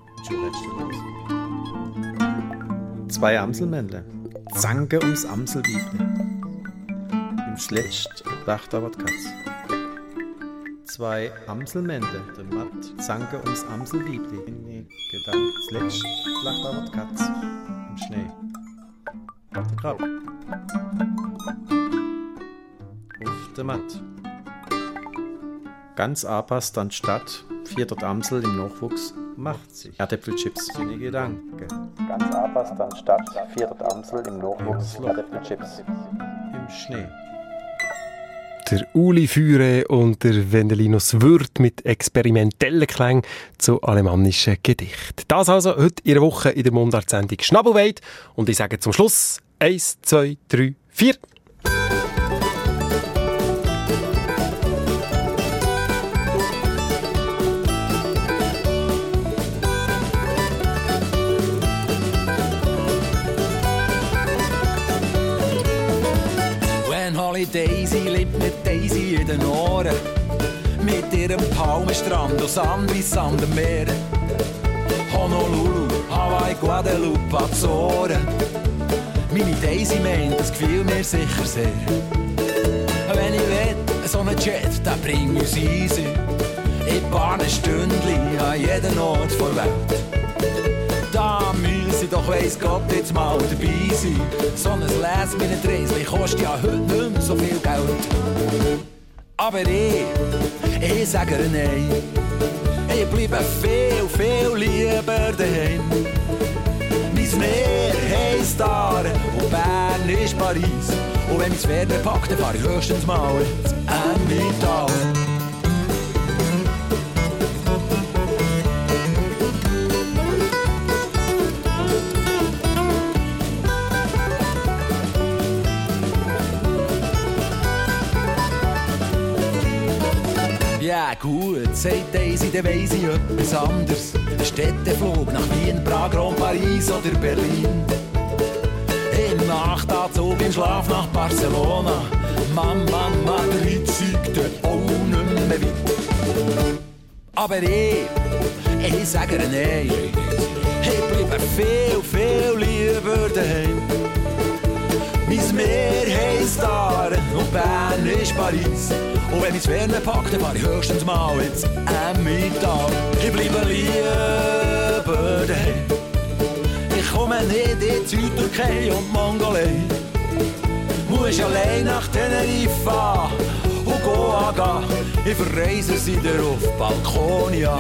Zwei Amselmännle, zanke ums Amselwiebli. Im Schletzt lacht aber die Katz. Zwei Amselmännle, der Matt, zanke ums Amselwiebli. In den Gedanken, Schletzt lacht aber die Katz. Im Schnee. Auf der Grab. Auf der Matt. Ganz abpasst an die Stadt, vierter Amsel im Nachwuchs. Macht sich Erdäpfelchips. Seine Gedanken. Ganz abpasst an Stadt, vierter Amsel im Nachwuchs. Erdäpfelchips. Im Schnee. Der Uli Führe und der Wendelinus Würth mit experimentellen Klängen zu alemannischen Gedichten. Das also heute in der Woche in der Mundart-Sendung Schnabelweit. Und ich sage zum Schluss Eins, zwei, drei, vier. When Holidaisy lebt mit Daisy in den Ohren, mit ihrem Palmenstrand aus Sand wie Sand am Meer. Honolulu, Hawaii, Guadeloupe, Azoren. Meine Daisy meint, das gefiel mir sicher sehr. Wenn ich will, so einen Jet, der bringt uns easy. In ein paar Stündchen an jeden Ort der Welt. Da müsse doch weiss Gott jetzt mal dabei sein. So ein Last-Minute-Reisli kostet ja heute nicht mehr so viel Geld. Aber ich, ich sage ihr nein. Ich bleibe viel, viel lieber daheim. Mein Meer heisst Aare und Bern ist Paris. Und wenn mich das Pferd packt, dann fahre ich höchstens mal ins Emmental. Ja gut, sagt Daisy, dann weiss ich etwas anderes. Ein Städteflug nach Wien, Prag, Rom, Paris oder Berlin. Im Nachtanzug, im Schlaf nach Barcelona. Mama, Madrid zeigt dort auch nicht mehr weit. Aber ich, ich sage ihr nein. Ich bleibe viel, viel lieber daheim. Mein Meer heisst Aare und Bern ist Paris. Und wenn ich das Ferne packe, dann fahre ich höchstens mal ins Emmental. Ich bleibe lieber daheim. Ich komme nicht in die Südtürkei und Mongolei. Muss allein nach Teneriffa und Goa gehen. Ich verreise sie dir auf Balkonia.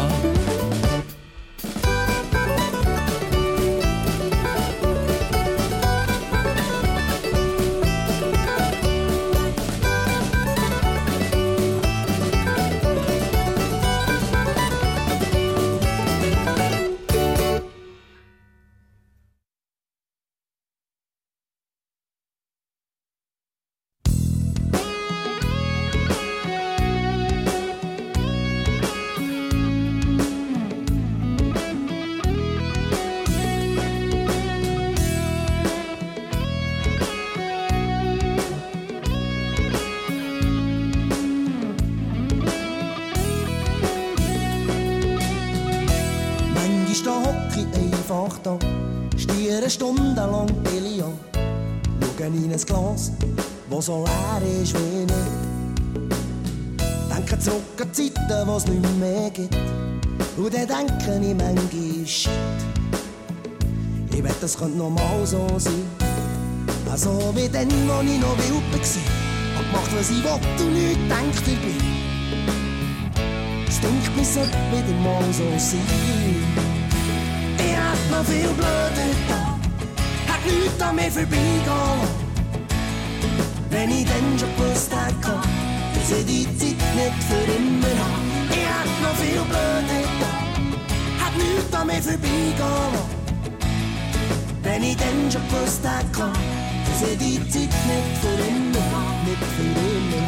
Stundenlang Billy an, schau in ein Glas, das so leer ist wie nicht. Denke zurück an Zeiten, wo es nicht mehr gibt. Und dann denke ich manchmal, shit, ich wette, das könnte noch mal so sein. Also wie dann, als ich noch wild war. Hab gemacht, was ich wollte und nichts denkt dabei. Es denkt mir, sollte wieder mal so sein. Ich hätte noch viel blöder da. Nichts an mir vorbeigehen. Wenn ich dann schon gewusst hätte, dass ich die Zeit nicht für immer habe. Ich hätte noch viel blöder da. Hat nichts an mir vorbeigehen. Wenn ich dann schon gewusst hätte, dass ich die Zeit nicht für immer habe. Nicht für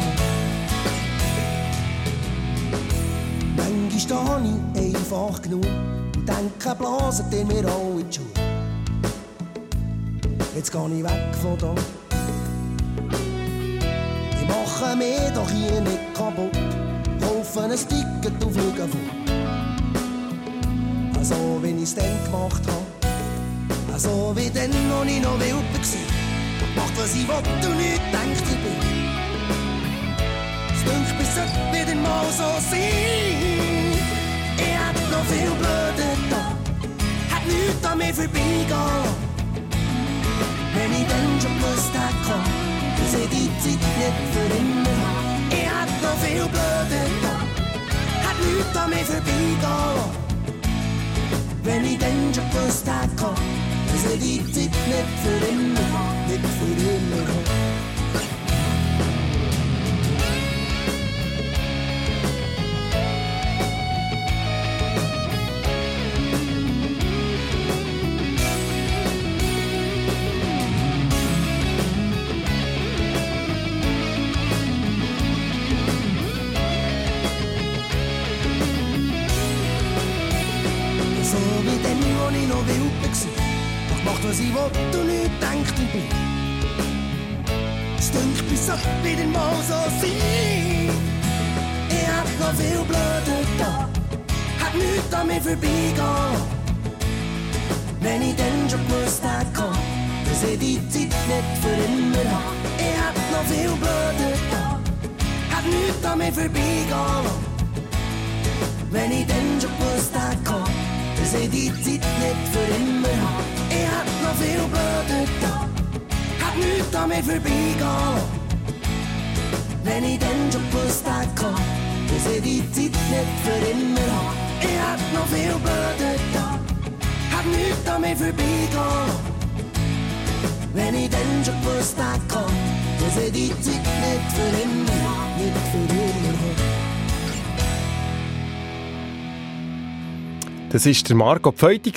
immer. Manchmal stehe ich einfach genug und denke, blaset ihr mir alle in die Schuhe. Jetzt geh ich weg von da. Ich mache mich doch hier nicht kaputt. Kaufe ein Ticket und fliege fort. Also wie ich's dann gemacht habe. Also wie dann, als ich noch wild war. Macht was ich will und nichts denkt dabei. Es denkt bis sollte wieder mal so sein. Ich hätte noch viel blöder da. Hat nichts an mir vorbeigehen. Wenn ich dann schon gewusst hätte, dass ich die Zeit nicht für immer habe. Ich hätte noch viel blöder da. Hat nichts an mir vorbeigehen. Wenn ich dann schon gewusst hätte, dass ich die Zeit nicht für immer habe. Nicht für immer habe. so wie dann, wo ich noch wild war. Hab gemacht, was ich wollte und nicht gedacht und bin. Es dünkt, bis sollte wieder mal so sein. Ich hab noch viel blöder da, hat nichts an mir vorbeigehen. Wenn ich dann schon gewusst hätte, dass ich die Zeit nicht für immer habe. Ich hab noch viel blöder da, hat nichts an mir vorbeigehen. Wenn ich dann schon gewusst hätte, dass ich die Zeit nicht für immer habe. Ich hab noch viel blöder da, hat nichts an mir vorbeigehen. Wenn ich dann schon gewusst hätte, dass ich die Zeit nicht für immer habe. Ich hab noch viel blöder da, hat nichts an mir vorbeigehen. Wenn ich dann schon gewusst hätte, dass ich die Zeit nicht für immer, nicht für immer habe. Das ist der Marco Pfeutig.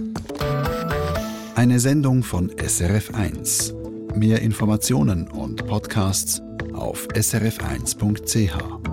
Eine Sendung von S R F eins. Mehr Informationen und Podcasts auf s r f eins punkt c h.